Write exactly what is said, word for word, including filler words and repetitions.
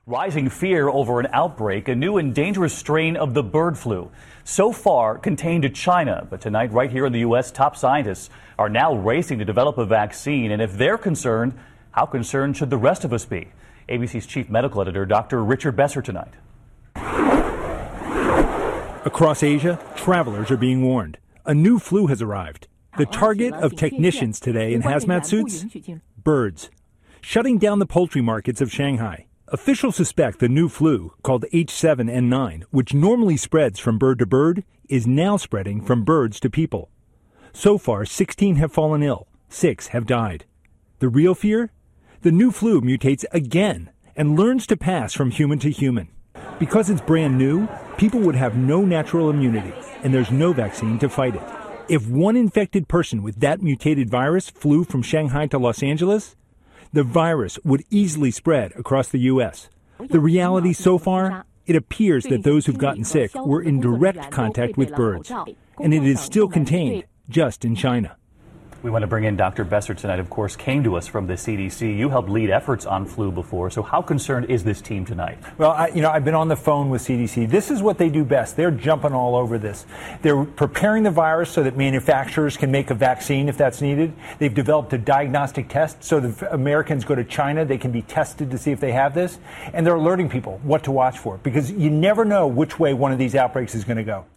Rising fear over an outbreak, a new and dangerous strain of the bird flu. So far contained to China, but tonight right here in the U S, top scientists are now racing to develop a vaccine. And if they're concerned, how concerned should the rest of us be? A B C's chief medical editor, Doctor Richard Besser, tonight. Across Asia, travelers are being warned. A new flu has arrived. The target of technicians today in hazmat suits? Birds. Shutting down the poultry markets of Shanghai. Officials suspect the new flu, called H seven N nine, which normally spreads from bird to bird, is now spreading from birds to people. So far, sixteen have fallen ill, six have died. The real fear? The new flu mutates again and learns to pass from human to human. Because it's brand new, people would have no natural immunity, and there's no vaccine to fight it. If one infected person with that mutated virus flew from Shanghai to Los Angeles, the virus would easily spread across the U S. The reality so far, it appears that those who've gotten sick were in direct contact with birds, and it is still contained just in China. We want to bring in Doctor Besser tonight, of course, came to us from the C D C. You helped lead efforts on flu before, so how concerned is this team tonight? Well, I, you know, I've been on the phone with C D C. This is what they do best. They're jumping all over this. They're preparing the virus so that manufacturers can make a vaccine if that's needed. They've developed a diagnostic test so that if Americans go to China, they can be tested to see if they have this. And they're alerting people what to watch for, because you never know which way one of these outbreaks is going to go.